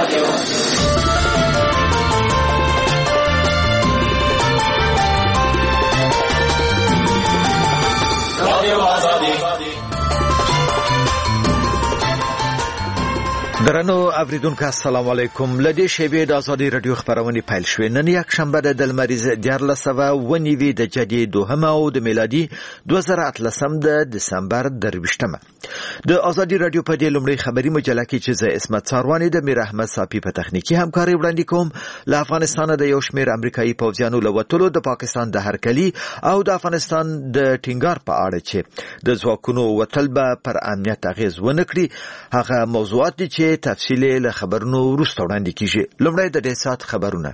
درنو اوریدونکو السلام علیکم. لدې شیبې د ازادي رادیو خبرونه پیل شوې. نن یک شنبه د لمریز 14 د جدي دوهمه او د میلادي 2013 د دسمبر 23 د ازادي رادیو په دې لومړی خبري مجله کې چې زه اسمت څاروانی د میر احمد صافي په تخنیکی همکاري وړاندې کوم. له افغانستان د یو شمېر امریکایي پوځیانو له وټلو د پاکستان د هرکلي او د افغانستان د ټینګار په اړه چې د ځواکونو وټل به پر امنیت اغیز ونه کړي هغه موضوعات دي چې تفصیلی له خبرونو وروسته وړاندې کیږي. لومړی د دې ساعت خبرونه.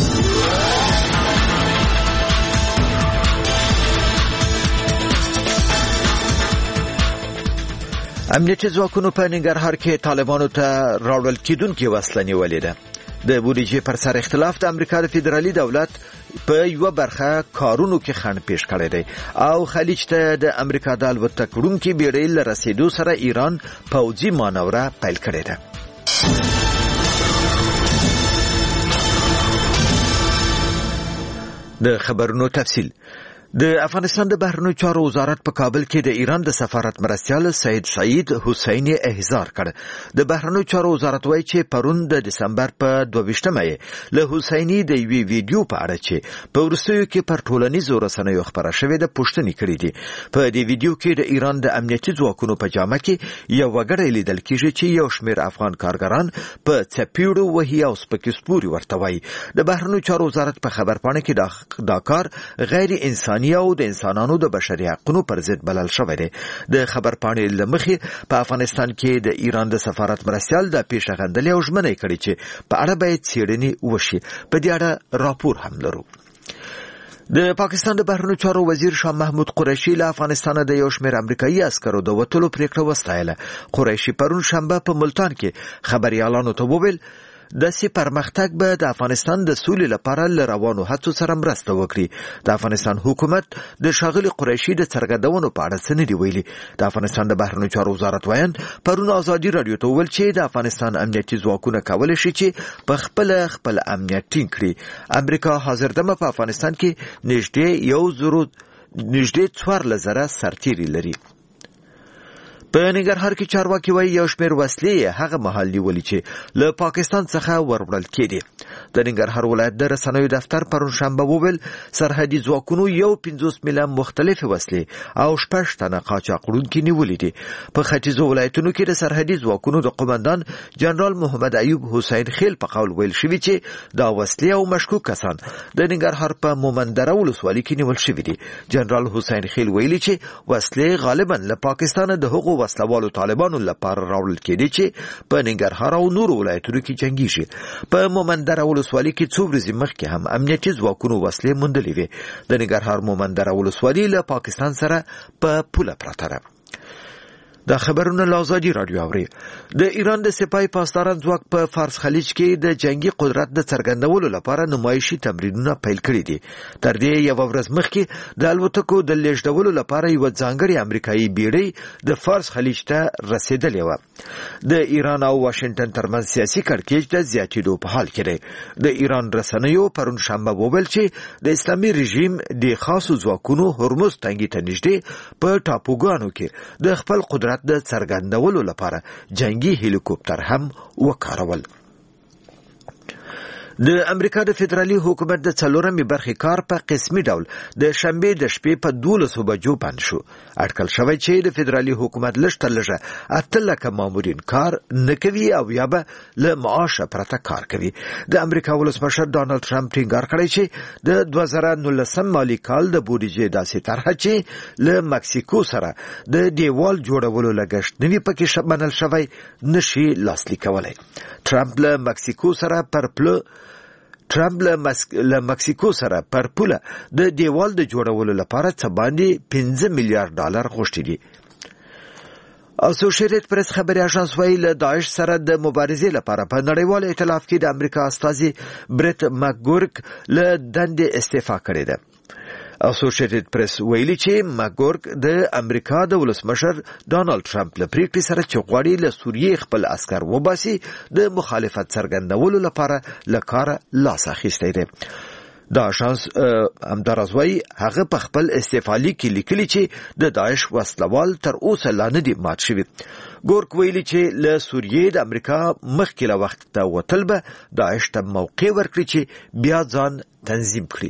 امنیتي ځواکونو په ننګرهار کې طالبانو ته راوړل کېدونکې وسله نیولې ده. د بودیجې پر سر اختلاف د امریکا د فدرالي دولت په یو برخه کارونو کې خنډ پیښ کړی دی او خلیج ته د امریکا د الوتکو وړونکې بیړۍ له رسیدو سره ایران پوځي مانوره پیل کړې ده. د خبرونو تفصیل. د افغانستان د بهرنیو چارو وزارت په کابل کې د ایران د سفارت مرستیال سید سعید حسینی احضار کړ. د بهرنیو چارو وزارت وایي چې پرون د دسمبر په 22 له حسینی د یوې ویډیو په اړه چې په وروستیو کې پر ټولنیزو رسنیو خبره شوې ده پوښتنې کړې دي. په دې ویډیو کې د ایران د امنیتي ځواکونو په جامه کې یو وګړی لیدل کېږي چې یو شمېر افغان کارګران په څپېړو وهي او سپکې سپوري ورته وایي. د بهرنیو چارو وزارت په خبرپاڼه کې دا کار غیر انساني او د انسانانو د بشري حقوقو پر ضد بلل شوی دی. د خبرپاڼې له مخې په افغانستان کې د ایران د سفارت مرستیال د پیښه غندلې او ژمنه کړې چې په اړه باید څېړنې وشي. په دې اړه راپور هم لرو. د پاکستان د بهرنیو چارو وزیر شاه محمود قریشي له افغانستان د یو شمېر امریکایي عسکرو د وټلو پریکړه وستایله. قریشي پرون شنبه په ملتان کې خبريالانو ته وویل داسې پرمختګ به د افغانستان د سولې لپاره له روانو هڅو سره مرسته وکړي. د افغانستان حکومت د ښاغلي قریشي د څرګندونو په اړه څه نه دي ویلي. د افغانستان د بهرنیو چارو وزارت وایي پرون ازادي رادیو ته وویل چې د افغانستان امنیتي ځواکونه کولی شي چې په خپل امنیت ټینګ کړي. امریکا حاضر دمه په افغانستان کې نږدې 14,000 سرتیري لري. په ننګرهار کې چارواکي وایي یو شمېر وسلې هغه مهال نیولې چې له پاکستان څخه وروړل کېدې. د ننګرهار ولایت د رسنیو دفتر پرون شنبه وویل سرحدي ځواکونو 50 میله مختلفې وسلې او 6 تنه قاچاق وړونکي نیولې دي. په ختیځو ولایتونو کې د سرحدي ځواکونو د قومندان جنرال محمد ایوب حسین خیل په قول ویل شوی چې دا وسلې او مشکوک کسان د ننګرهار په مومندره ولسوالۍ کې نیول شوي دي. جنرال حسین خیل ویلي چې وسلې غالبا له پاکستان د هغو وسلوالو طالبانو لپاره راوړل کېدي چې په ننګرهار او نورو ولایتونو کې جنګیږي. په مومندره ولسوالۍ کې څو ورځې مخکې هم امنیتي ځواکونو وسلې موندلې وې. د ننګرهار مومندره ولسوالۍ له پاکستان سره په پوله پرته ده. دا خبرونه له ازادي رادیو اوري. د ایران د سپاه پاسداران ځواک په فارس خلیج کې د جنگي قدرت د څرګندولو لپاره نمایشي تمرینونه پیل کړي دي. تر دې یو ورځ مخکې د الوتکو د لیږدولو لپاره یو ځانګړی امریکایي بیړۍ د فارس خلیج ته رسیدلې و. د ایران او واشنگټن ترمنځ سیاسي کړکېچ د زیاتېدو په حال کې دی. د ایران رسنیو پرون شنبه وویل چې د اسلامي رژیم د خاصو ځواکونو هرمز تنګي ته نږدې په ټاپوګانو کې د خپل قدرت د څرګندولو لپاره جنگي هلیکوپټر هم وکارول. د امریکا د فدرالي حکومت د 4مې برخې کار په قسمي ډول د شنبه د شپې په 12 بجو بند شو. اټکل شوی چې د فدرالي حکومت لږ لږه 8 لکه مامورین کار نه کوي او یا به له معاش پرته کار کوي. د امریکا ولسمشر ډانلډ ټرمپ ټینګار کړی چې د 2019 مالي کال د بودیجې داسې طرحه چې له مکسیکو سره د دیوال جوړولو لګښت نوي پکې منل شوی نشي لاسلیک کولای. ټرمپ له مکسیکو سره پر پوله د دیوال د جوړولو لپاره څه باندې $5 میلیارډ غوښتي دي. اسوسییټډ پریس خبري اژانس وایي له داعش سره د مبارزې لپاره په نړیوال ائتلاف کې د امریکا استازي بریټ مکګورک له دندې استعفا کړې ده. اسوسییټډ پریس ویلي چې ماګورګ د امریکا د ولسمشر ډانلډ ټرمپ له پریکړې سره چې غواړي له سوریې خپل عسكر وباسي د مخالفت څرګندولو لپاره له کاره لاس اخیستی دی. دا شانس همدارزوی هغه په خپل استفالی کې لیکلي چې د داعش وسلوال تر اوسه لا نه دي مات شوي. ګورک ویلي چې له سوریې د امریکا مخکې له وخت ته وتل به داعش ته موقع ورکړي چې بیا ځان تنظیم کړي.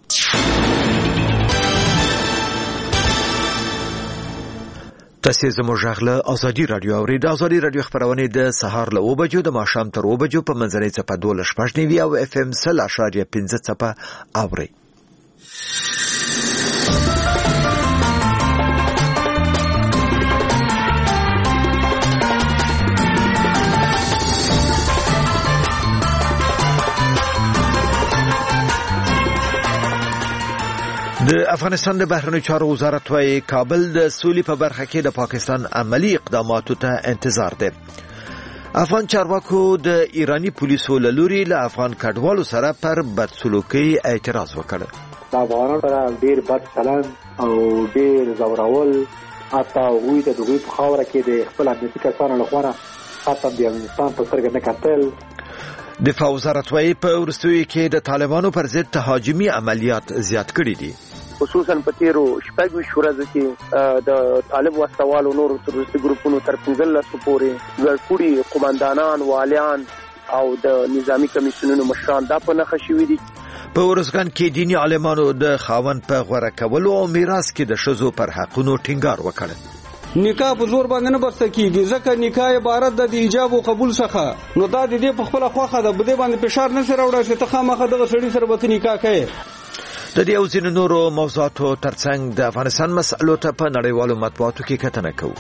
تاسو زموږ غږ ازادي رادیو اوري. د ازادي رادیو خبرونه د سهار له 9 بجو د ماښام تر 9 بجو په منځنۍ څپه 12.9 او اف ام 0.5 څپه اوري. د افغانستان د بهرنیو چارو وزارت وايي کابل د سولې په برخه کې د پاکستان عملی اقداماتو ته انتظار دی. افغان چارواکو د ایرانی پولیسو له لوري له افغان کډوالو سره پر بدسلوکي اعتراض وکړ. د افغانانو سره ډیر بد چلند او ډیر زورول حتی وی د دوی په خاوره کې د خپل امنیتي کسانو لخوا حتی د افغانستان په سترګه نه کتل. دفاع وزارت وايي په وروستیو کې د طالبانو پر ضد تهاجمي عملیات زیات کړي دي. خصوصا په تیرو شپږ ورځو کې د طالب وسوالو نور تروریستي ګروپونو تر 15 پورې ګړکوړي قوماندانان والیان او د نظامی کمیسیونونو مشران دا په نخښه شوي دي. په ورځګان کې دینی عالمانو د خاوند په غوړه کولو او میراث کې د شذو پر حقونو ټینګار وکړ. نکاح په زور باندې نه برسته کیږي ځکه نکاح عبارت د ایجاب او قبول څخه نو دا د دې په خپل خوخه د بده باندې فشار نه سره وړي چې ته خامخه دغه سړي سره به نکاح کوي. د دې او ځینو نورو موضوعاتو ترڅنګ د افغانستان مسألو ته په نړیوالو مطبوعاتو کې کتنه کوو.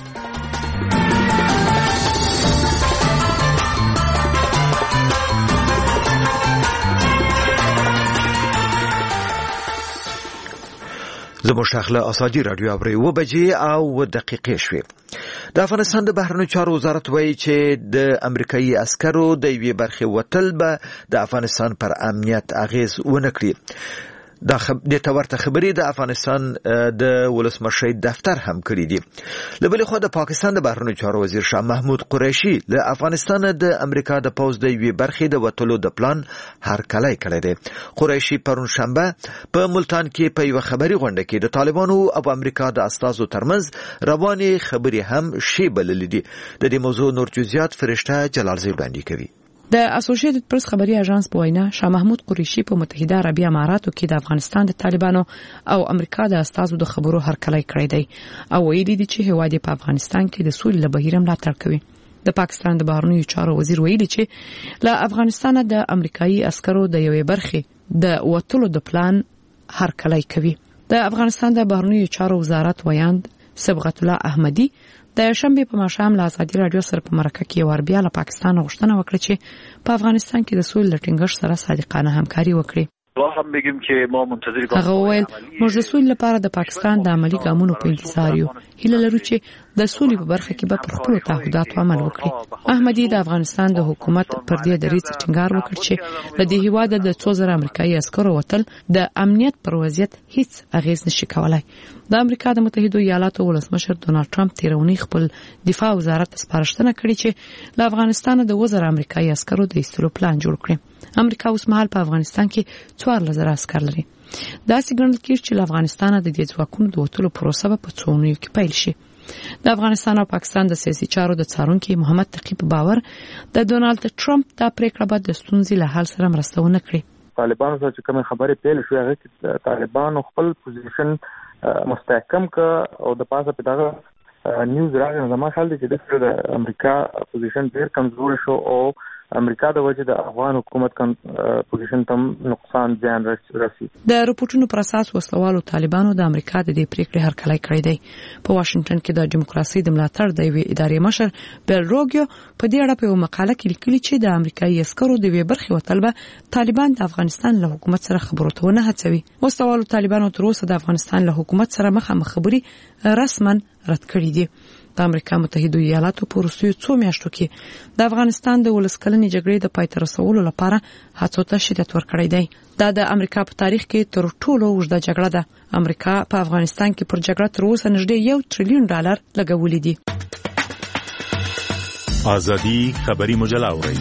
زموږ شاخله ازادي رادیو اوري 9 بجې او دقیقې شوې. د افغانستان د بهرنیو چارو وزارت وایي چې د امریکایي عسکرو د یوې برخې وتل به د افغانستان پر امنیت اغیز ونه کړي. د ورته خبرې د افغانستان د ولسمشر دفتر هم کړی دی. له بلې خوا د پاکستان د بهرنیو چارو وزیر شاه محمود قریشي له افغانستان د امریکا د پوز د یوې برخې د وتلو د پلان هرکلی کړی دی. قریشي پرون شنبه په ملتان کې په یو خبري غونډه کې د طالبانو او امریکا د استازو ترمنځ روانې خبرې هم شی بللې دي. د دې موضوع نور جزئیات فرشته جلال زی وړاندې کوي. د اسوسییټډ پریس خبري اژانس په وینا شاه محمود قریشي په متحده عربی اماراتو کې د افغانستان د طالبانو او امریکا د استازو د خبرو هرکلی کړی دی او ویلي دي چې هوادي په افغانستان کې د سولې لپاره ملاتړ کوي. د پاکستان د بهرنیو چارو وزیر ویلي چې له افغانستان د امریکایي عسکرو د یوې برخې د وټلو د پلان هرکلی کوي. د افغانستان د بهرنیو چارو وزارت ویاند صبغت الله احمدی د شنبه په ماښام له ازادي رادیو سره په مرکه کې وربیا له پاکستان غوښتنه وکړه چې په افغانستان کې د سولې لټینګښت سره صادقانه همکاري وکړي. هم بگیم که ما منتظر هغه وویل موږ د سولې لپاره د پاکستان د عملی ګامونو په انتظار یو. هیله لرو چې د سولې په برخه کې به پر خپل تعهداتو عمل وکړي. احمدی د افغانستان د حکومت پر دې دریځ ټینګار وکړ چې د دې هیواد د 2000 امریکایي عسکرو وتل د امنیت پر وضعیت هیڅ اغیز نشي کولای. د امریکا د متحده ایالاتو ولسمشر ډونالډ ټرمپ تیرونی خپل دفاع وزارت سپارښتنه کړې چې له افغانستان د 2000 امریکایي عسکرو د ایستلو پلان جوړ کړي. امریکا اوس مهال په افغانستان کې 4000 عسكر لري. دا څنګه کېږي چې افغانستان د دې ځواکونو د وټلو پروسه په څونیو کې پیل شي. د افغانستان او پاکستان د سیاسي چارو د څارونکو محمد تقی په باور د ډونالډ ټرمپ د پریکړه به د ستونزې له حل سره مرسته ونه کړي. طالبانو سره چې کومه خبرې پیل شوې هغه کې طالبانو خپل پوزیشن مستحکم ک او د پاسه په دغه نیوز راغی زما خیال دی چې د امریکا پوزیشن ډیر کمزور شو او امریکا د وجه د افغان حکومت پوزیشن تم نقصان ځان رسي. د رپورټونو پر اساس وسلوالو طالبانو د امریکا د دې پریکړې هرکلی کړی دی. په واشنگټن کې د دیموکراسي د ملاتړ د یوې ادارې مشر بیل روګیو په دې اړه په یو مقاله کې لیکلي چې د امریکایي عسکرو د یوې برخې وتل به طالبان د افغانستان له حکومت سره خبرو ته نه هڅوي. وسلوالو طالبانو تر اوسه د افغانستان له حکومت سره مخامخ خبري رسما رد کړې دي. د امریکا متحده ایالاتو په وروستیو څو میاشتو کې د افغانستان د ولسکلنې جګړې د پای ته رسولو لپاره هڅو ته شدت ورکړی دی. دا د امریکا په تاریخ کې تر ټولو اوږده جګړه ده امریکا په افغانستان کې پر جګړه تر اوسه نږدې $1 تریلیون لګولې دي. ازادي خبری مجله اورئ.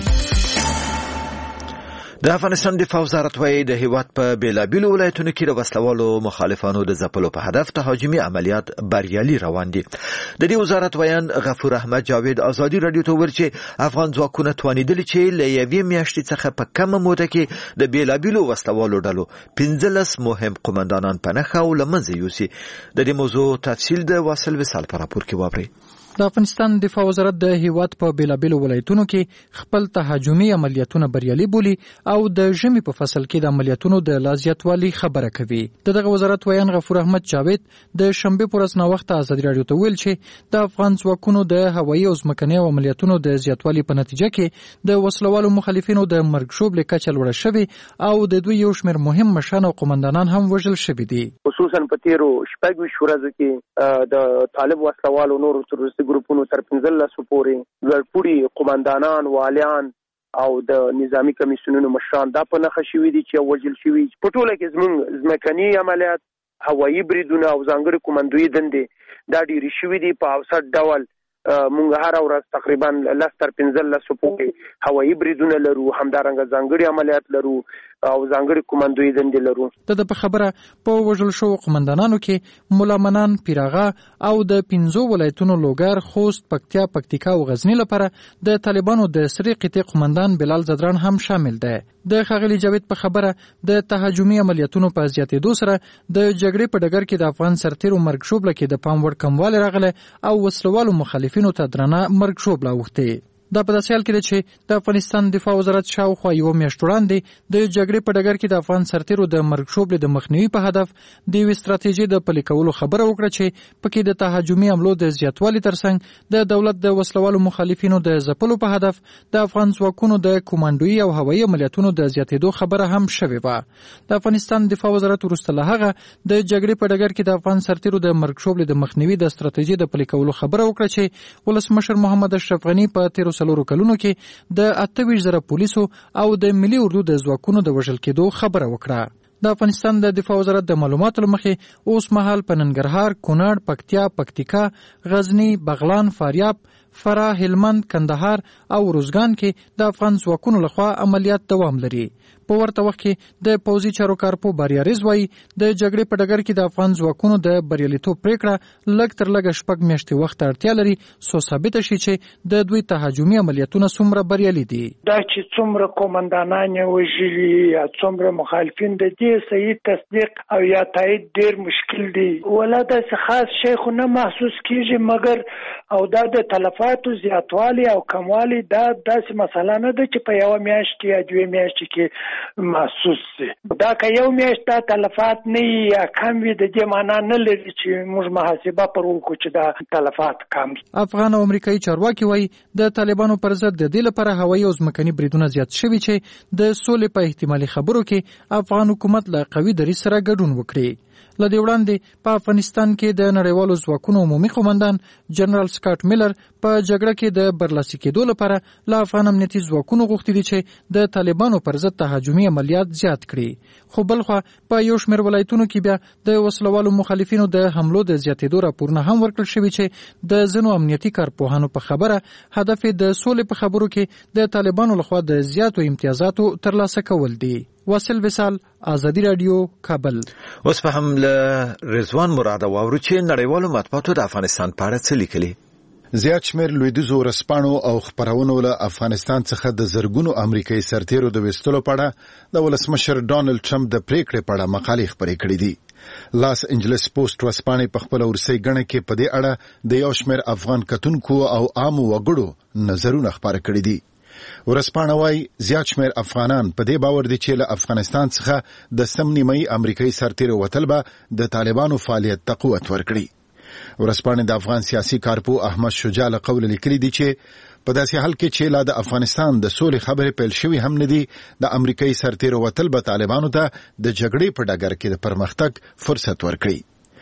د افغانستان دفاع وزارت وايي د هیواد په بیلابیلو ولایتونو کې د وسلوالو مخالفانو د ځپلو په هدف تهاجمي عملیات بریالي روان دي. د دې وزارت ویان غفور احمد جاوید ازادي رادیو ته ویل چې افغان ځواکونه توانیدل چې له یوې میاشتې څخه په کمه موده کې د بیلابیلو وسلوالو ډلو 15 مهم قومندانان په نښه او له منځه یوسي. د دې موضوع تفصیل د واصل وصال په راپور کې واورئ. د افغانستان دفاع وزارت د هیواد په بیلابیلو ولایتونو کې خپل تهاجمي عملیاتونه بریالي بولي او د ژمي په فصل کې د عملیاتونو د لا زیاتوالي خبره کوي. دغه وزارت ویان غفور احمد جاوید د شنبه پر ورځ نوښت ازادي رادیو ته ویل چې د افغان ځواکونو د هوایي او ځمکني عملیاتونو د زیاتوالي په نتیجه کې د وسلوالو مخالفینو د مرګ شوبلې کچه لوړه شوې او د دوی یو شمېر مهم مشران او قومندانان هم وژل شوي دي. خصوصا په تیرو شپږ ورځو کې د طالب وسلوالو نور تروریستي ګروپونو تر 15 پورې ګړپوړي قومندانان والیان او د نظامی کمیسیونونو مشران دا په نښه شوي دي چې وژل شوي. په ټوله کې زموږ ځمکني عملیات، هوایي بریدونه او ځانګړي کمانډوي دندې دا ډېرې شوي دي. په اوسط ډول مونږ هر ورځ تقریبا 10 تر 15 پورې هوایي بریدونه لرو، همدارنګه ځانګړي عملیات لرو او ځانګړي کمانډوي دندې لرو. د خبره په وژل شو قومندانانو کې مولا منان پیراغه او د 15 ولایتونو لوګر، خوست، پکتیا، پکتیکا او غزنی لپاره د طالبانو د سری قطې قومندان بلال زدران هم شامل دی. د ښاغلي جاوید په خبره د تهاجمي عملیاتونو په زیاتېدو سره د جګړې په ډګر کې د افغان سرتیرو مرګ شوبله کې د پام وړ کموالی راغلی او وسلوالو مخالفینو ته درنه مرګ شوبله اوښتې. دا په داسې حال کې ده چې د افغانستان دفاع وزارت شاوخوا یوه میاشت وړاندې د جګړې په ډګر کې د افغان سرتیرو د مرګ شوبلې د مخنیوي په هدف د یوې ستراتیژۍ د پلي کولو خبره وکړه چې پکې د تهاجمي حملو د زیاتوالي ترڅنګ د دولت د وسلوالو مخالفینو د ځپلو په هدف د افغان ځواکونو د کمانډوي او هوایي عملیاتونو د زیاتېدو خبره هم شوې وه. د افغانستان دفاع وزارت وروسته له هغه د جګړې په ډګر کې د افغان سرتیرو د مرګ شوبلې د مخنیوي د ستراتیژۍ د پلي کولو خبره وکړه چې ولسمشر محمد اشرف غني په 13 کلونو کې د 28,000 پولیسو او د ملي اردو د ځواکونو د وژل کېدو خبره وکړه. د افغانستان د دفاع وزارت د معلوماتو لمخې اوس مهال په ننګرهار، کونړ، پکتیا، پکتیکا، غزنی، بغلان، فاریاب، فراه، هلمند، کندهار او روزګان کې د افغان ځواکونو لخوا عملیات دوام لري. په ورته وخت کې د پوځي چارو کارپو باریاریز وایي د جګړې په ډګر کې د افغان ځواکونو د بریالیتوب پریکړه لږ تر لږه 6 میاشتې وخت اړتیا لري څو ثابته شي چې د دوی تهاجمي عملیاتونه څومره بریالي دي. دا چې څومره قومندانان وژلي یا څومره مخالفین د دې صحیح تصدیق او یا تایید ډیر مشکل دی. ولا د خاص شی خو نه محسوس کیږي، مګر او دا د تلفاتو زیاتوالی او کموالی دا داسې مسله نه ده چې په یو میاشت یا 2 میاشتې کې محسوس شي. دا که یو میاشت دا تلفات نه یا کم وي د دې معنا نه لري چې موږ محاسبه پر وکړو چې دا تلفات کم. افغان او امریکایي چارواکي وایي د طالبانو پر ضد د دې لپاره هوایي او ځمکني بریدونه زیات شوي چې د سولې په احتمالي خبرو کې افغان حکومت له قوي دریځ سره ګډون وکړي. لدې وړاندې په افغانستان کې د نړیوالو ځواکونو عمومي قومندان جنرال سکاټ میلر په جګړه کې د برلاسي کېدو لپاره له افغان امنیتي ځواکونو غوښتي دي چې د طالبانو پر ضد تهاجمي عملیات زیات کړي. خو بلخوا په یو شمېر ولایتونو کې بیا د وسلوالو مخالفینو د حملو د زیاتېدو راپورونه هم ورکړل شوي چې د ځینو امنیتي کارپوهانو په خبره هدف د سولې په خبرو کې د طالبانو لخوا د زیاتو امتیازاتو ترلاسه کول دي. واصل وصال، ازادي رادیو، کابل. اوس په هم له رضوان مراد واورو چې نړیوالو مطبوعاتو د افغانستان په اړه څه لیکلي. زیات شمېر لویدیځو ورځپاڼو او خپرونو له افغانستان څخه د زرګونو امریکایي سرتیرو د ویستلو په اړه د ولسمشر ډانلډ ټرمپ د پریکړې په اړه مقالې خپرې کړې دي. لاس انجلس پوسټ ورځپاڼې په خپل ورسۍ غڼه کې په دې اړه د یو شمېر افغان کتونکو او عامو وګړو نظرونه خپاره کړي دي. ورځپاڼه وايي زیات شمېر افغانان په دې باور دي چې له افغانستان څخه د سم نیمایي امریکایي سرتیرو وتل به د طالبانو فعالیت ته قوت ورکړي. ورځپاڼې د افغان سیاسي کارپو احمد شجاع له قوله لیکلي دي چې په داسې حال کې چې لا د افغانستان د سولې خبرې پیل شوي هم نه دي، د امریکایي سرتیرو وتل به طالبانو ته د جګړې په ډګر کې د پرمختګ فرصت ورکړي.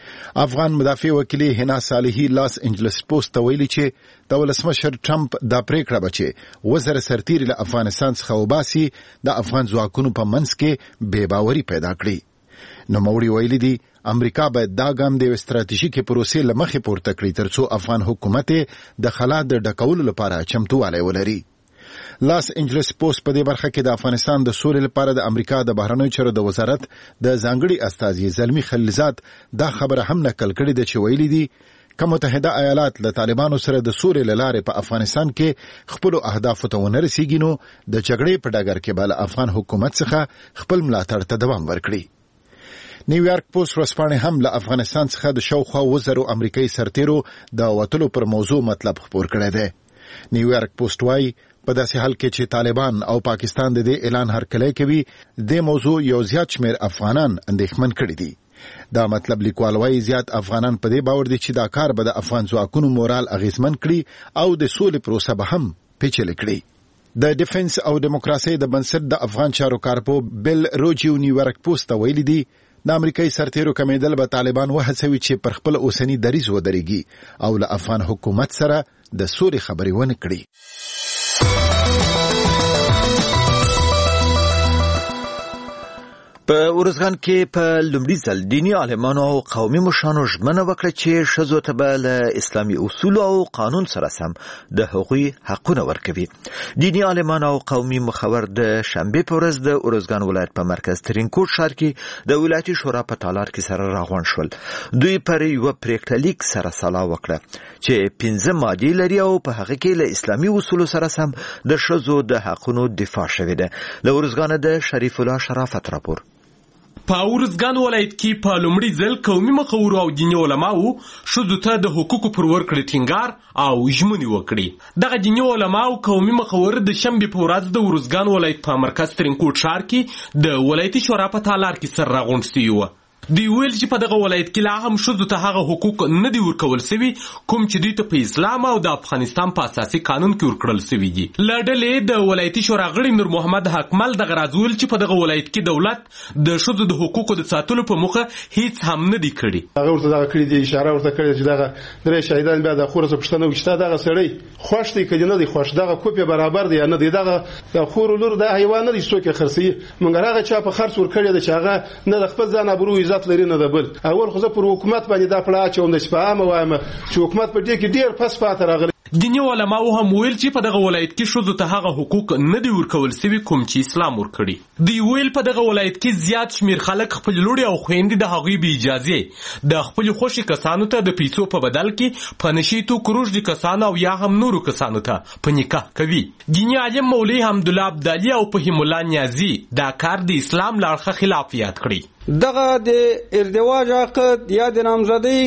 افغان مدافع وکیل هنا صالحي لاس انجلس پوسټ ته ویلي چې د ولسمشر ټرمپ دا پریکړه به چې وزر سرتیري له افغانستان څخه وباسي د افغان ځواکونو په منځ کې بې باوري پیدا کړي. نوموړي ویلي دي امریکا باید دا ګام د استراتیژیکې پروسې له مخې پورته کړي ترڅو افغان حکومت د خلا د ډکولو لپاره چمتووالی ولري. لاس انجلس پوسټ په دې برخه کې د افغانستان د سولې لپاره د امریکا د بهرنیو چارو د وزارت د ځانګړي استازي زلمی خلیلزاد دا خبره هم نقل کړې ده چې ویلي دي که متحده ایالات له طالبانو سره د سولې له لارې په افغانستان کې خپلو اهدافو ته ونه رسیږي نو د جګړې په ډګر کې به له افغان حکومت څخه خپل ملاتړ ته دوام ورکړي. نیویارک پوسټ ورځپاڼې هم له افغانستان څخه د شاوخوا 2,000 امریکایي سرتیرو د وتلو پر موضوع مطلب خپور کړی دی. نیویارک پوسټ وايي په داسې حال کې چې طالبان او پاکستان د دې اعلان هرکلی کوي د موضوع یو زیات شمیر افغانان اندېښمن کړي دي. دا مطلب لیکوال وايي زیات افغانان په دې باور دي چې دا کار به د افغان ځواکونو مورال اغیزمن کړي او د سولې پروسه به هم پیچلې کړي. د ډیفنس او دیموکراسي د بنسټ د افغان چارو کارپو بیل روجیو نیویارک پوسټ ته ویلي دي د امریکایي سرتیرو کمیدل به طالبان وهڅوي چې پر خپل اوسنی دریځ ودرېږي او له افغان حکومت سره د سولې خبرې ونه کړي. په ارزګان کې په لومړي ځل دیني عالمانو او قومي مشرانو ژمنه وکړه چې ښځو ته به له اسلامي اصولو او قانون سره سم د هغوی حقونه ورکوي. دیني عالمان او قومي مخور د شنبې په ورځ د ارزګان ولایت په مرکز ترینکوټ ښار کې د ولایتي شورا په تالار کې سره راغونډ شول. دوی پر یوه پریکړه لیک سره سلا وکړه چې 15 مادې لري او په هغه کې له اسلامي اصولو سره سم د ښځو د حقونو دفاع شوې ده. له ارزګانه د شریف الله شرافت راپور. په ارزګان ولایت کې په لومړي ځل قومي مخورو او دیني علماو ښځو ته د حقوقو پر ورکړې ټینګار او ژمنې وکړې. دغه دیني علما او قومي مخور د شنبې په ورځ د ارزګان ولایت په مرکز ترینکوټ ښار کې د ولایتي شورا په تالار کې سره راغونډ شوي وو. دوی ویل چې په دغه ولایت کې لا هم ښځو ته هغه حقوق نه دي ورکول سوي کوم چې دوی ته په اسلام او د افغانستان په اساسي قانون کې ورکړل سوي دي. له ډلې د ولایتي شورا غړي نور محمد حکمل دغه راز ویل چې په دغه ولایت کې دولت د ښځو د حقوقو د ساتلو په موخه هیڅ هم نه دي کړي. هغه ورته دغه کړي دي اشاره ورته کړې چې دغه درې شهیدان بیا د خور څخه پښتنه وشته دغه سړی خوښ دی کله نه دی خوښ دغه کوپی برابر دی نه دی دغه خور لور د حیوان نه دي څوک خرسي مونږ هغه چا په خرڅ ور کړی دی چې هغه نه د خپل ځان ابرو عزت لري نه د بل. اول خو زه پر حکومت باندې دا پړه چوم د شپه وایم چې حکومت په دې کې ډیر پس پات راغلی. دیني علماو هم ویل چې په دغه ولایت کې ښځو ته هغه حقوق نه دي ورکول سوي کوم چې اسلام ورکړي. دوی ویل په دغه ولایت کې زیات شمیر خلک خپل لوڼې او خویندې د هغوی بې اجازې د خپلو خوښې کسانو ته د پیسو په بدل کې په نشي توکو روږدي کسانو او یا هم نورو کسانو ته په نکاح کوي. دیني عالم مولوي حمدالله ابدالي او فهیم الله نیازي دا کار د اسلام له اړخه خلاف یاد کړي. دغه د ازدواج عقد یا د نامزدۍ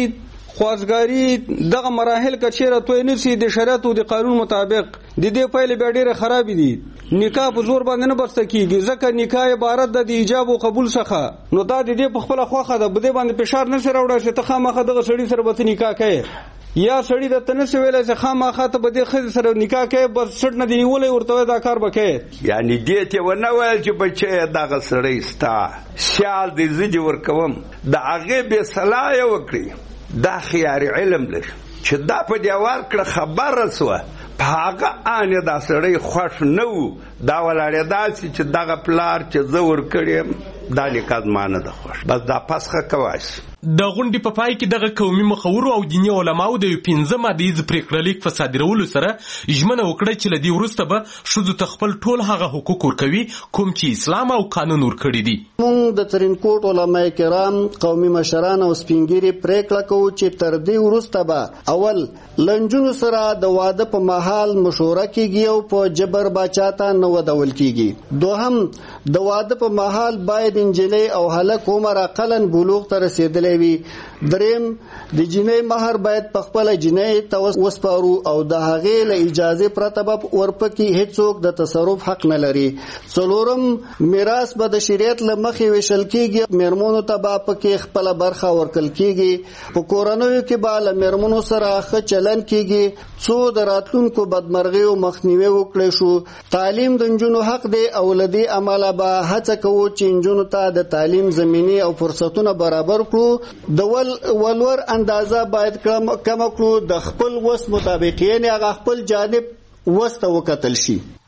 خوازګاری دغه مراحل کچېره توی نشي د شریعت او د قانون مطابق د دې پایلې بیا ډېره خراب دي. نکاح په زور باندې نه بسته کیږي ځکه نکاح عبارت د ایجاب او قبول څخه نو دا د دې په خپل خوخه ده بده باندې فشار نه سره وړي چې ته خامخه دغه سړي سره به نکاح کوي یا سړی د تنه سویل چې خامخه ته بده خځه سره نکاح کوي بس شټ نه دی نیولې ورته دا کار وکړي. یعنی دې ته ونه ویل چې بچي دغه سړی ستا شال دې زدي ورکوم د هغه به صلاح وکړي دا خيار علم لري چې دا په دیوال کړه خبر رسوه په هغه ان دا سړی خوښ نه وو دا ولاړې داسې چې دغه پلار چې زور کړي دا لیکاد مانه ده خوښ بس دا پسخه کواش. د غونډې په پای کې دغه قومي مخورو او دیني علماو د 15 مادې پریکړه لیک په صادرولو سره ژمنه وکړه چې لدی وروسته به ښځو ته خپل ټول هغه حقوق ورکوي کوم چې اسلام او قانون ورکړي دي. موږ د ترینکوټ علماء کرام قومي مشران او سپینګری پریکړه کوو چې تر دې وروسته به اول لنجونو سره د واده په محل مشوره کیږي او په جبر باچاته نه ودول کیږي. دوهم د واده په محل باید انجلۍ او هلک عمر اقلن بلوغ ته رسیدلی وي. دریم د جنۍ مہر باید په خپل جنۍ ته وسپارو او د هغې له اجازه پرته به ورپکې هیڅوک د تصرف حق نه لري. څلورم میراث به د شریعت له مخې ویشل کیږي میرمنو ته به پکې خپل برخه ورکول کیږي. په کورنیو کې به له میرمنو سره ښه چلن کیږي څو د راتلونکو بدمرغیو مخنیوی وکړي شو. تعلیم د نجونو حق دی او له دې امله به هڅه کوو چې نجونو ته د تعلیم زمینه او فرصتونه برابر کړو. د ولور اندازه باید کم کړو د خپل وس مطابق یعنی هغه خپل جانب وسته وکتل شي.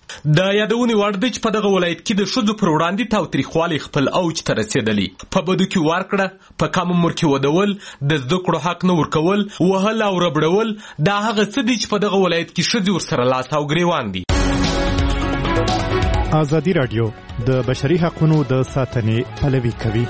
د یادونې وړ ده چې په دغه ولایت کې د ښځو پر وړاندې تاوتریخوالی خپل اوج ته رسېدلی. په بدو کې وار کړه، په کم عمر کې ودول، د زده کړو حق نه ورکول، وهل او ربړول دا هغه څه دي چې په دغه ولایت کې ښځې ورسره لاس او ګریوان دي. ازادي راډیو د بشري حقوقو د ساتنې پلوي کوي.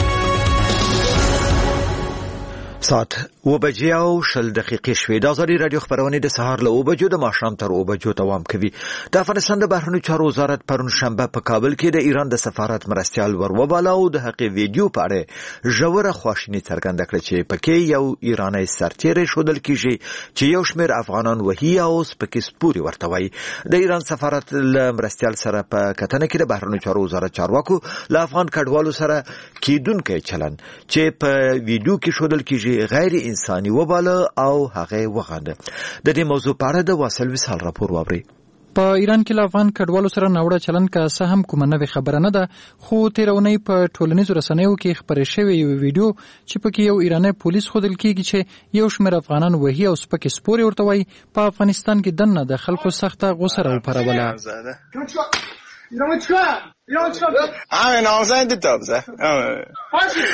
ساعت 7:10 شوې. د ازادي راډیو خبرونه د سهار له 7:00 د ماښام تر 7:00 دوام کوي. د افغانستان د بهرنیو چارو وزارت پرون شنبه په کابل کې د ایران د سفارت مرستیال وروباله او د حقیقي ویډیو په اړه ژوره خواشیني څرګنده کړه چې پکې یو ایرانی سرتیری شودل کیږي چې یو شمېر افغانان وهي او پکې سپوري ورته وایي. د ایران سفارت له مرستیال سره په کتنه کې د بهرنیو چارو وزارت چارواکو له افغان کډوالو سره کیدونکو چلن چې په ویډیو کې شودل کیږي غیر انساني وباله او هغه وغنده. د دې موضوع په اړه د واصل وصال راپور واوري. په ایران کې له افغان کډوالو سره ناوړه چلن که څه هم کومه نوې خبره نه ده، خو تیرونی په ټولنیزو رسنیو کې خپرې شوې یو ویډیو چې پکې یو ایرانی پولیس ښودل کیږي چې یو شمېر افغانان وهي او سپکې سپورې ورته وایي، په افغانستان کې دننه د خلکو سخته غوسه راوپاروله. ایران چیکار؟ همه نامزد دیتا بزه باشی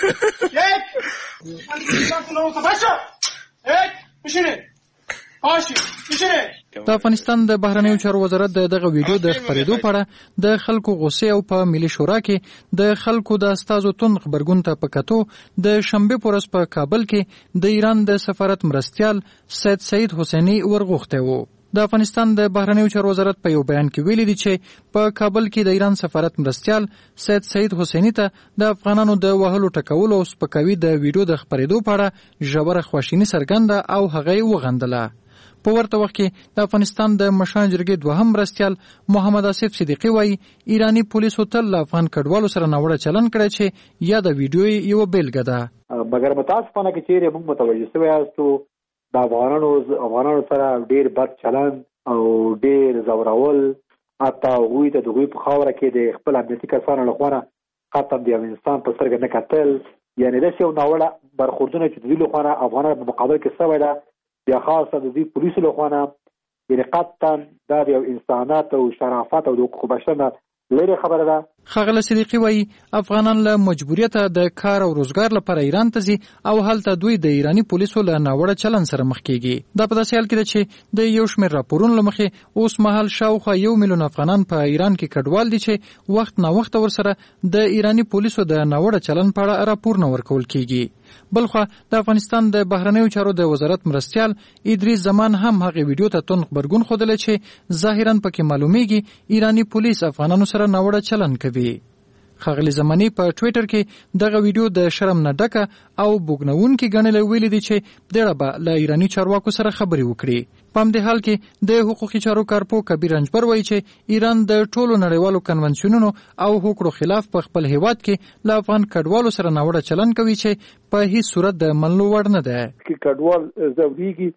د افغانستان د بهرنیو چارو وزارت دغه ویډیو د خبرېدو په اړه د خلکو غوسې او په ملي شورا کې د خلکو د استازو تون خبرګون ته په کتو د شنبه په ورځ په کابل کې د ایران د سفارت مرستیال سید حسینی ورغوښته وو. د افغانستان د بهرنیو چارو وزارت په یو بیان کې ویلي دي چې په کابل کې د ایران سفارت مرستیال سید حسینی ته د افغانانو د وهلو ټکولو او سپکاوي د ویډیو د خبرېدو په اړه ژوره خواشیني څرګنده او هغه یې وغندله. په ورته وخت کې د افغانستان د مشران جرګې دوهم مرستیال محمد آصف صدیقی وایي ایرانی پولیسو تل له افغان کډوالو سره ناوړه چلن کړی چې یا د ویډیو یو بیلګه ده. مګر متاسفانه کې چیرې موږ متوجه شوی یاستو د افغانانو سره ډیر بد چلن او ډیر زورول، حتی هغوی ته د هغوی په خاوره کې د خپل امنیتي کسانو لخوا قطعا د افغانستان په سترګه نه کتل، یعنې داسې یو ناوړه برخوردونه چې د دوی لخوا افغانانو په مقابل کې شوی ده، بیا خاصه د دوی پولیسو لخوا یعنې قطعا دا د یو انسانیت او شرافت او د حقوقو بشر نه لرې خبره ده. ښاغلی صدیقي وایي افغانان له مجبوریته د کار او روزګار لپاره ایران ته ځي او هلته دوی د ایرانی پولیسو له ناوړه چلن سره مخ کیږي. دا په داسې حال کې ده چې د یو شمېر راپورونو له مخې اوس مهال شاوخوا 1 میلیون افغانان په ایران کې کډوال دي چې وخت نا وخت ورسره د ایرانی پولیسو د ناوړه چلن په اړه راپور نه ورکول کیږي. بلخوا د افغانستان د بهرنیو چارو د وزارت مرستیال ادریس زمان هم هغه ویډیو ته تون خبرګون ښودلی چې ظاهرا پکې معلومیږي ایرانی پولیس افغانانو سره ناوړه چلن کوي. ښاغلی زمانی په ټویټر کې دغه ویډیو د شرم نه ډکه او بوګنونکې ګڼلې ویلي دي چې دغه به له ایرانی چارواکو سره خبرې وکړي. په همدې حال کې د حقوقي چارو کارپو کبیر رنجبر وایي چې ایران د ټولو نړیوالو کنونسیونونو او حقوقو خلاف په خپل هیواد کې له افغان کډوالو سره ناوړه چلن کوي چې په هیڅ صورت د منلو وړ نه ده. کې کډوال زوريږي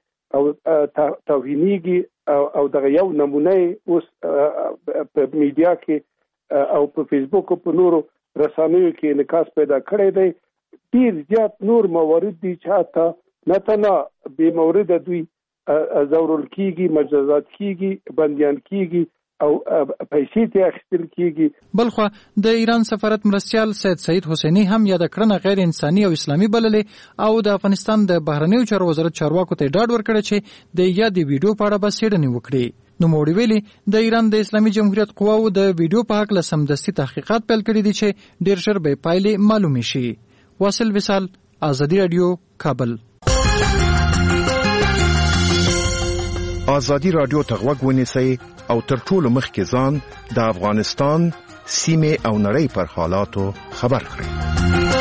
او توهینيږي او دغه یو نمونه اوس په میډیا کې او په فیسبوک او په نورو رسنیو کې انعکاس پیدا کړی دی. ډیر زیات نور موارد دي چې حتی نه تنها بې مورده دوی زورول کیږي، مجازات کیږي، بندیان کیږي او پیسې ته اخیستل کیږي. بلخوا د ایران سفارت مرستیال سید حسینی هم یاد کړنه غیر انساني او اسلامي بللې او د افغانستان د بهرنیو چارو وزارت چارواکو ته ډاډ ورکړی چې د یادې ویډیو په اړه به څېړنې وکړي. نو موړي ویلي د ایران د اسلامي جمهوریت قواو د ویډیو په حق له سمدستي تحقیقات پیل کړي دي چې ډیر ژر به پایلې معلومې شي. واصل وصال، ازادي رادیو، کابل. ازادي رادیو ته غوږ ونیسئ او تر ټولو مخکې ځان د افغانستان سیمې او نړۍ پر حالاتو خبر کړئ.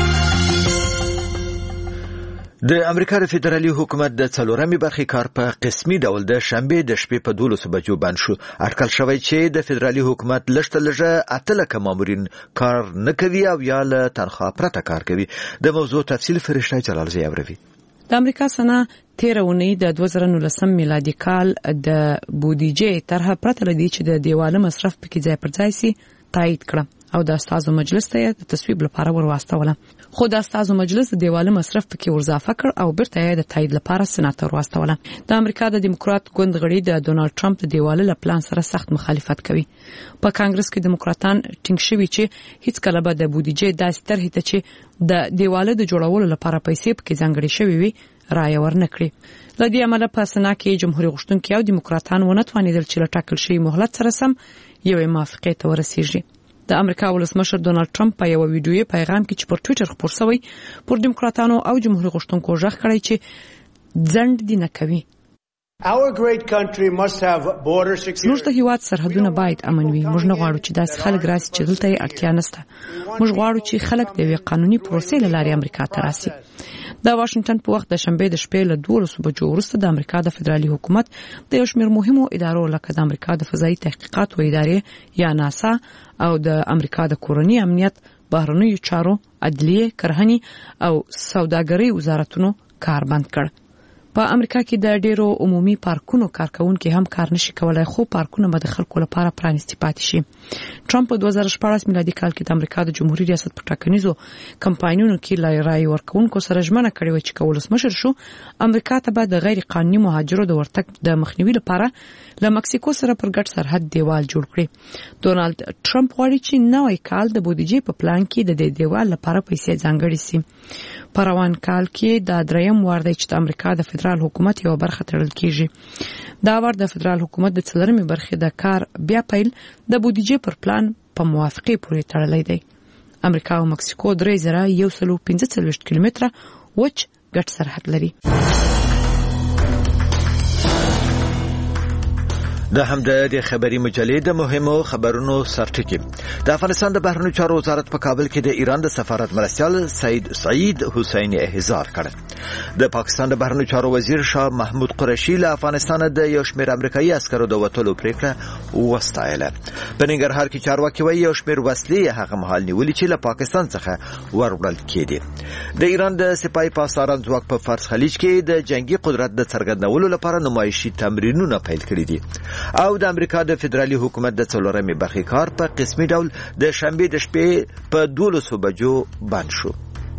د امریکا فدرالي حکومت د څلورمې برخې کار په قسمي ډول د شنبه د شپې په 12 بجو بند شو. اټکل شوی چې د فدرالي حکومت لږه 8 مامورین کار نه کوي او یا له تنخوا پرته کار کوي. د موضوع تفصیل فرشته جلال زیاوروي. د امریکا سنا 13 اونۍ د 2019 میلادي کال د بودیجې طرحه پرته لدی چې د دیواله مصرف پکې ځای پر ځای سي تایید کړه. او د استازو مجلس ته د تصویب لپاره ورواستوله. خو د استازو مجلس د دیواله مصرف پکې ورزافه کړ او بیرته یې د تایید لپاره سېنات ته ورواستوله. د امریکا د دیموکرات ګوند غړي د ډونالد ټرمپ د دیواله له پلان سره سخت مخالفت کوي. په کانګرس کې دیموکراتان ټینګ شوي چې هیڅ کله به د بودیجې داسې طرحې ته چې د دیواله د جوړولو لپاره پیسې پکې ځانګړې شوي وي رایه ورنکړي. له دې امله په سنا کې جمهوریت غوښتونکي او دیموکراتان ونه توانېدل چې له ټاکل شوي مهلت سره سم یوې موافقې ته ورسیږي. د امریکا ولسمشر ډونالد ټرمپ په یو ویډیوي پیغام کې چې پر ټوئیټر خپور شوی پر دیموکراتانو او جمهوریت غوښتونکو ژغ کړی چې ځند دي نه کوي. زموږ د هیواد سرحدونه باید امن وي. موږ نه غواړو چې داسې خلک راسي چې دلته یې اړتیا نشته. موږ غواړو چې خلک د یوې قانوني پروسې له لارې امریکا ته راسي. د واشنگټن په وخت د شنبه د شپې له 12 بجو وروسته د امریکا د فدرالي حکومت د یو شمېر مهمو ادارو لکه د امریکا د فضایي تحقیقاتو ادارې یا ناسا او د امریکا د کورني امنیت، بهرنیو چارو، عدلیه، کرهنی او سوداګرۍ وزارتونو کار بند کړ. په امریکا کې د ډیرو عمومي پارکونو کارکونکو هم کار نشي کولای، خو پارکونه به د خلکو لپاره پرانیستي پاتې شي. ټرمپ په 2014 میلادي کال کې د امریکا د جمهوریت ریاست په ټاکنیزو کمپاینونو کې رای ورکونکو سره ژمنه کړې و چې ولسمشر شو امریکا ته به د غیر قانوني مهاجرو د ورتګ د مخنیوي لپاره له مکسیکو سره پر ګډ سرحد دیوال جوړ کړي. ډونالد ټرمپ غواړي چې نوې کال د بودیجې په پلان کې د دې دیوال لپاره پیسې ځانګړې شي. په روان کال کې د دریم وار دی چې د امریکا د فدرال حکومت یو برخه تړل کیږي. دا وار د فدرال حکومت د څلورمې برخې د کار بیا پیل د بودیجې پر پلان په موافقې پورې تړلی دی. امریکا او مکسیکو 3145 کیلومتره وچ ګډ سرحد لري. د همدې خبري مجلې د مهمو خبرونو سرټکی. د افغانستان د بهرنیو چارو وزارت په کابل کې د ایران د سفارت مرستیال سعید حسینی احضار کړ. د پاکستان د بهرنیو چارو وزیر شاه محمود قریشي له افغانستان د یو شمېر امریکایي عسکرو د وټلو پریکړه وستایله. په ننګرهار کې چارواکي وایي یو شمېر وسلې هغه مهال نیولې چې له پاکستان څخه وروړل کېدې. د ایران د سپایي پاسداران ځواک په فارس خلیج کې د جنگي قدرت د څرګندولو لپاره نمایشي تمرینونه پیل کړي دي. او د امریکا د فدرالي حکومت د څلورمې برخې کار په قسمي ډول د شنبه د شپې په 12 بجو بند شو.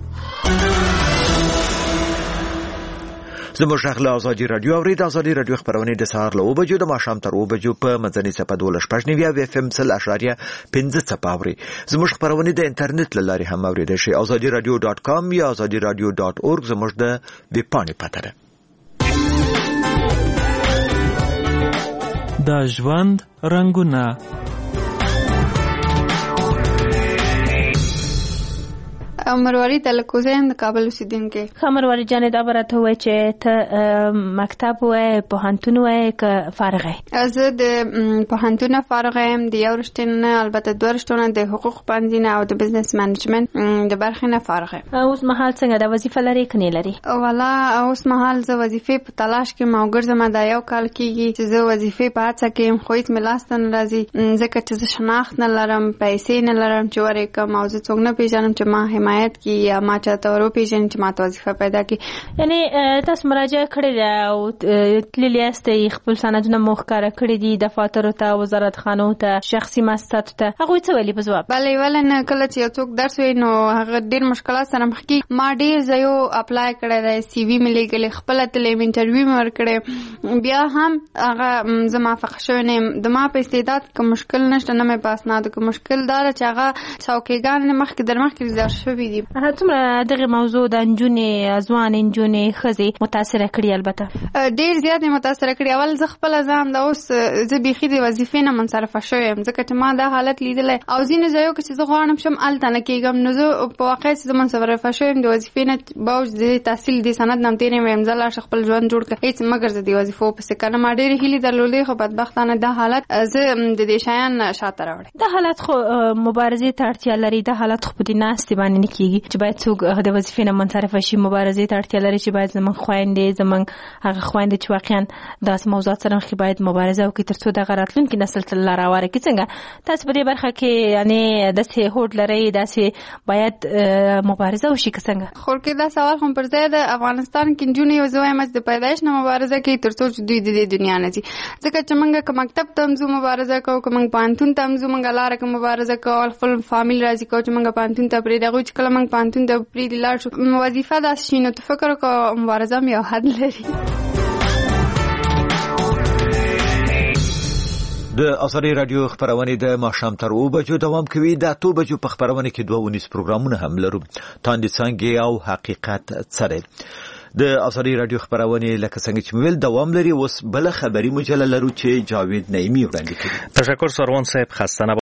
زموږ غږ له ازادي رادیو اورید. ازادي رادیو خبرونه د سهار له 9 بجو د ماښام تر 9 بجو په مدني صفحه 12 FM 0.5 اوري. زموږ خبرونه د انټرنیټ له لارې هم اوریدل شي. azadiradio.com یا azadiradio.org زموږ د ویب پاڼې پته ده. د ژوند رنگونه. مرواري د لکوزین د کابل اوسیدونکو. مرواري جان دا برته وای چې ته مکتب وای پوهنتون وای که فارغه؟ زه د پوهنتون فارغه ام، د یو رشتنه البته دوه رشتونه د حقوق پوهنځي او د بزنس منیجمنت د برخې نه فارغه. اوس مهال څنګه د وظیفه لري کني لري؟ والا اوس مهال زه وظیفې په تلاش کې موګرزم. دا یو کال کېږي چې زه وظیفې په هڅه کې خو هیڅ ملاستن راځي ځکه چې زه شناخت نه لرم، پیسې نه لرم چې ورکم او زه څنګه نه پیژنم چې ما حمایت کی یا ما چاته ورو پیژنم چې ما ته وظیفه پیدا کی. یعنی تاسو مراجعه کړې ده او تللی یاستئ، خپل سندونه مخکاره کړې دي دفاتر ته، وزارت خانو ته، شخصي مؤسسات ته، هغه څه ویلي په ځواب؟ بلې ولنه کله چې یو څوک درس وي نو هغه ډیر مشکلات سره مخ کی. ما ډیر زیو اپلای کړی دی، سی وی مې لګلې، خپل تلې انټرویو مې ورکړې، بیا هم هغه زما فخ شوی نه د ما په استعداد کوم مشکل نشته، نه مې پاس نه د کوم مشکل دار چې هغه څوکېګان مخ کې در مخ کې ځار شوی دي. څومره دغه موضوع د انجونې ځوان انجونې خزي متاثر کړي؟ البته ډیر زیات متاثر کړي. اول زه خپل ځان د اوس زه بيخي د وظیفې نه منصرفه شوم ځکه چې ما دا حالت لیدل او ځینې ځایو کې چې زه غواړم شم الته نه کېږم، نو زه په واقع چې منصرفه شوم د وظیفې نه باوجود د تحصیل د سند نام تیرې مې امزل خپل ژوند جوړ کړ، هیڅ مګر د وظیفو په سکه ما ډیر هلي درلودې، خو بدبختانه دا حالت زه د دې شایان شاته راوړې. دا حالت خو مبارزې ته اړتیا لري، دا حالت خو په دې ناستې باندې کیږي چې باید څوک د وظیفې نه منصرف شي مبارزې ته اړتیا لري چې باید زمونږ خويندې زمونږ هغه خويندې چې واقعا داسې موضوعات سره مخ باید مبارزه وکړي ترڅو د راتلونکي نسل ته لار هواره کړي. څنګه تاسو په دې برخه کې یعنی داسې هوډ لرئ داسې باید مبارزه وشي که څنګه؟ خو کې دا سوال هم پر ځای د افغانستان کې نجونې یو ځای مچ د پیدایش نه مبارزه کوي ترڅو چې دوی د دې دنیا نه ځي ځکه چې موږ که مکتب ته هم ځو مبارزه کوو که موږ پوهنتون ته هم ځو موږ لاره کې مبارزه کوو خپل فامیل راضي کوو چې موږ پوهنتون ته پرېږدي هغوی چې کله موږ پوهنتون ته پرېږدي لاړ شو وظیفه داسې شي نو ته فکر وکړه مبارزه هم یو حد لري. د آزادي رادیو خبرونه د ماښام تر 2 بجو دوام کوي. د 2 بجو په خبرونه کې 2 پروګرامونه هم لرو. تاندې څنګه او حقیقت سره د آزادي رادیو خبرونه لکه څنګه چې مویل دوام لري. اوس بل خبري مجله لرو چې جاوید نعیمی وړاندې کوي. تشکر سروان صاحب. خسته